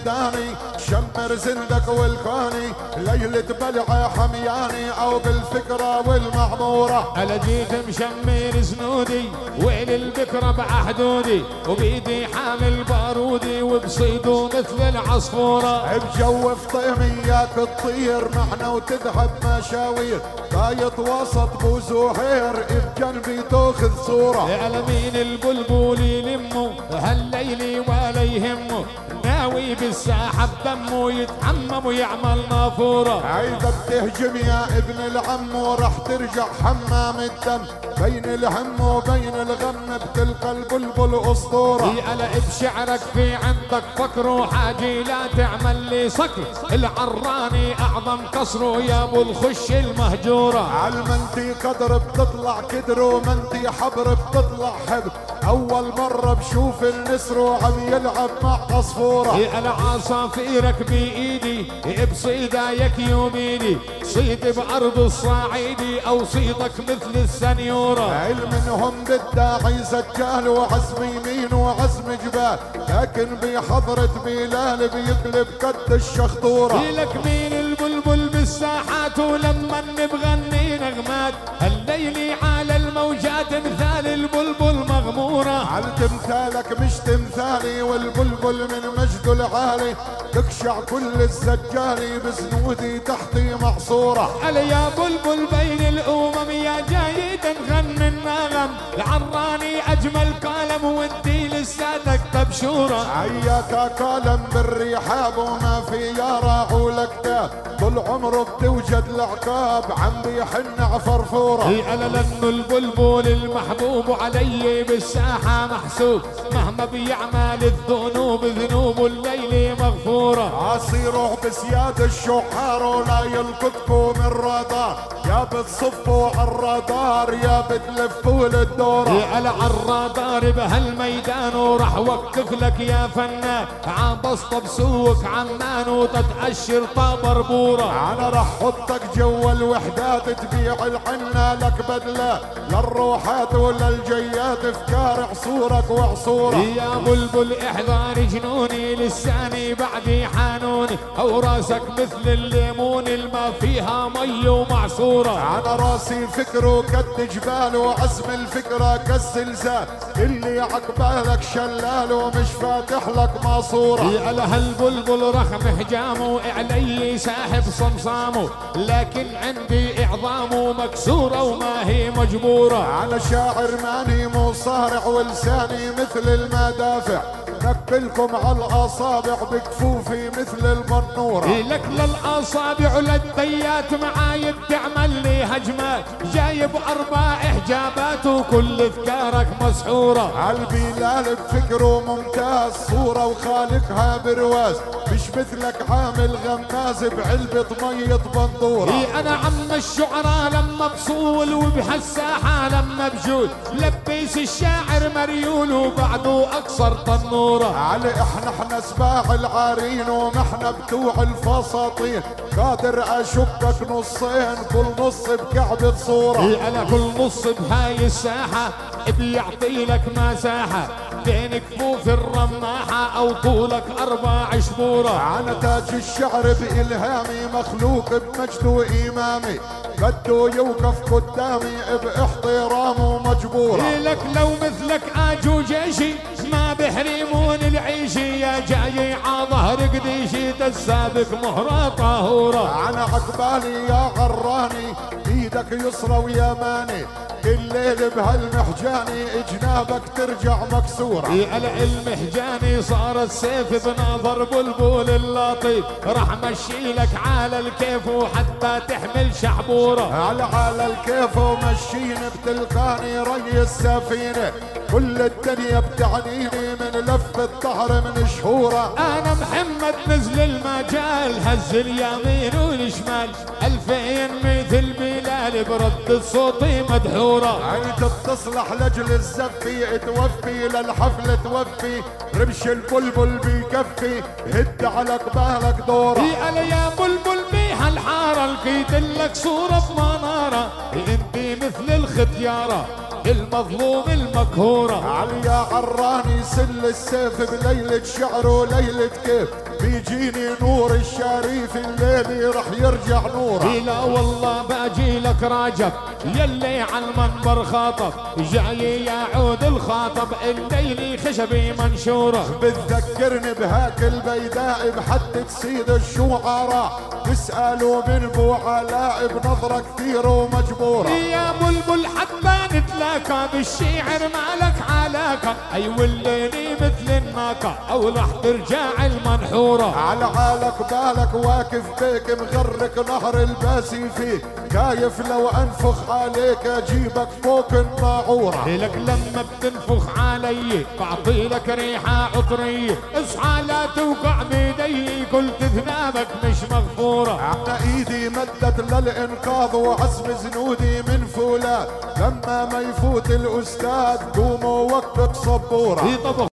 ميداني شمر زندك والكاني ليلة بلعة حمياني او بالفكرة والمعمورة. انا جيت مشمر زنودي ويل البكرة بعهدودي وبيدي حامل بارودي وبصيدو مثل العصفورة. بجو فطيمياك تطير معنا وتذهب مشاوير بايط وسط بو زهير بجنبي تاخذ صورة. يا لمين البلبل يلمو هالليلي ولا يهمه ناوي بالساحة بدمه يتحمم ويعمل نافورة. عايزة بتهجم يا ابن العم ورح ترجع حمام الدم بين الهم وبين الغم بتلقى البلبل اسطورة. يقلق بشعرك في عندك فكر وحاجي لا تعمل لي صكر العراني اعظم قصره يا ابو الخش المهجورة. عالمنتي قدر بتطلع كدر ومنتي حبر بتطلع حبر اول مرة بشوف النسر وعم يلعب مع عصفورة. يقلق عصافيرك بايدي بصيدايك يوميني صيد بارض الصعيدي او صيدك مثل السنيورة. علمنهم بالداعي سجال وعزم يمين وعزم جبال لكن بحضرة بلال بيقلب قد الشخطورة. لك مين البلبل بالساحات ولما بغني نغمات الليلي على الموجات مثال البلبل مغمورة. على تمثالك مش تمثالي والبلبل من مجده العالي تخشع كل السجالي بزنودي تحتي معصورة. علي يا بلبل بين الامم يا جاي تنغني النغم العراني اجمل كالم ودي لساتك تبشوره. عياك كالم بالرحاب وما في يا راعو لكتاب طول عمره بتوجد العقاب عم بيحن عفرفوره. على لانه البلبل المحبوب علي بالساحه محسوب مهما بيعمل الذنوب ذنوب الليل مغفوره. عصيروه بسياد الشحار ولا يلقطكوا من رادار يا بتصفوا عالرادار يا بتلفوا للدوره. على الرادار بهالميدان وراح وقف لك يا فنان عبسط بسوق عمان وتتأشر طابر بوره. انا راح حطك جوا الوحدات تبيع الحنة لك بدله للروحات وللجيات افكار عصورك وعصوره. يا بلبل احذر جنوني لساني بعدي حانوني او راسك مثل الليمون الما فيها مي ومعصوره. انا راسي فكره كد جبال وعزم الفكره كالزلزال اللي عقبالك شلال ومش فاتح لك ماسوره. على هالبلبل رخم حجامه علي ساحب صمصامه لكن عندي اعظامه مكسوره وما هي مجبوره. انا شاعر ماني مو صارع ولساني مثل المدافع نقلكم على الاصابع بكفوفي مثل المنوره. لك للاصابع للديات معاي بتعمل لي هجمات جايب 4 احجابات وكل افكارك مسحوره. عالبلال بفكره ممتاز صوره وخالقها برواز مش مثلك عامل غماز بعلبة مية بندورة. انا عم الشعراء لما بصول وبهالساحة لما بجول لبيس الشاعر مريول وبعده اكثر تنورة. علي احنا سباع العارين ونحن بتوع الفساطين قادر اشكك نصين كل نص بكعبة صورة. انا كل نص بهاي الساحة بيعطي لك مساحة بين كفوف الرماحة او طولك 4 شبورة. انا تاج الشعر بإلهامي مخلوق بمجد وإمامي بده يوقف قدامي باحترامه مجبورة. لك لو مثلك اجو جيشي ما بحرمون العيشي يا جاي عظهر قديشي تسابق مهرة طهورة. انا عقبالي يا غراني ايدك يسرى ويماني الليل بهالمحجاني جنابك ترجع مكسورة. على المحجاني صار السيف بناظر بلبل اللطيف راح مشي لك على الكيف وحتى تحمل شحبورة. على الكيف ومشيني بتلقاني ري السفينة كل الدنيا بتعنيني من لف الظهر من شهورة. انا محمد نزل المجال هز اليمين والشمال 2000 مثل بلال برد صوتي مدحورة. عيد تصلح لجل الزفي توفي للحفل توفي ربش البلبل بيكفي هد على قبالك دورة. على يا بلبل بيها الحارة لقيت لك صورة بمنارة انتي مثل الختيارة المظلوم المقهورة. علي يا عراني سل السيف بليلة شعر وليلة كيف بيجيني نور الشريف الليلي رح يرجع نوره. لا والله باجي لك راجب يلي على المنبر خاطب، جاي يعود الخاطب الليلي خشبي منشوره. بتذكرني بهاك البيداء بحدة سيد الشعراء، تسألوا من بو علاء بنظرة كثير ومجبورة. يا بلبل حتى نتلاقى بالشعر مالك علاقة، اي والليلي مثل الناقة او رح ترجع المنحورة. على عالك بالك واقف بيك مغرق نهر الباسي فيه، كايف لو انفخ عليك اجيبك فوق الناعورة. لك لما بتنفخ علي بعطي لك ريحة عطرية، اصحى لا توقع بيدي قلت ذنابك مش مغفورة. على ايدي مدت للانقاذ وعزم زنودي من فولاد، لما ما يفوت الاستاذ قوموا وقت صبورة.